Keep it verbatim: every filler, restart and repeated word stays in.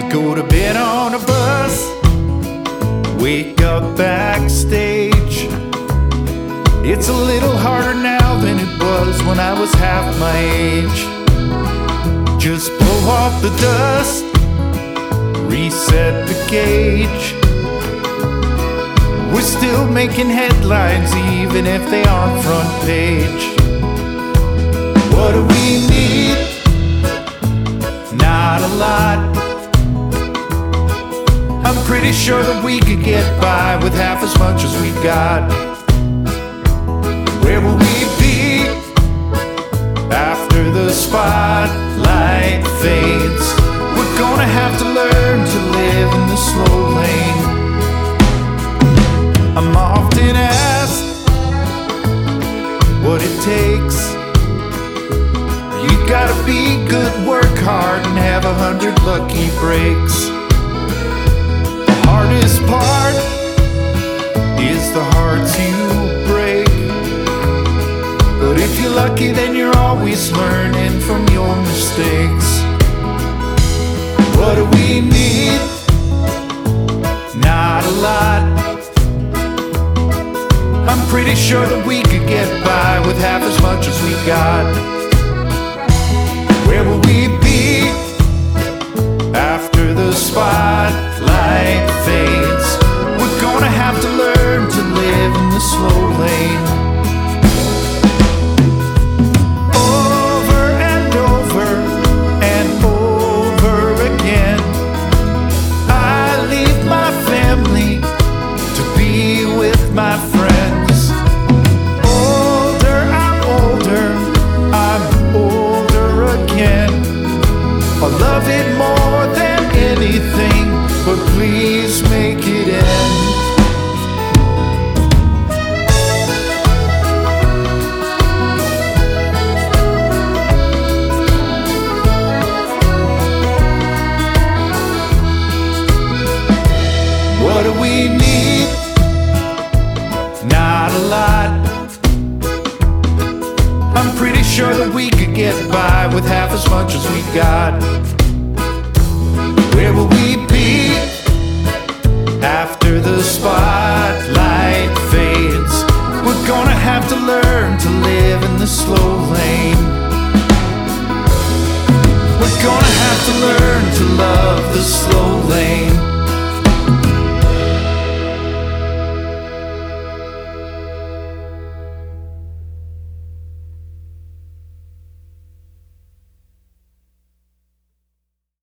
Go to bed on a bus, wake up backstage. It's a little harder now than it was when I was half my age. Just blow off the dust, reset the gauge. We're still making headlines even if they aren't front page. What do we need? Not a lot. I'm pretty sure that we could get by with half as much as we got. Where will we be after the spotlight fades? We're gonna have to learn to live in the slow lane. I'm often asked what it takes. You gotta be good, work hard, and have a hundred lucky breaks. The hardest part is the hearts you break. But if you're lucky, then you're always learning from your mistakes. What do we need? Not a lot. I'm pretty sure that we could get by with half as much as we got. Where will we be after the spotlight fades? We're gonna have to learn to live in the slow lane. Over and over and over again, I leave my family to be with my friends. Older, I'm older, I'm older again. I love it more than anything, but please make it end. What do we need? Not a lot. I'm pretty sure that we could get by with half as much as we got. Where will we be after the spotlight fades? We're gonna have to learn to live in the slow lane. We're gonna have to learn to love the slow lane.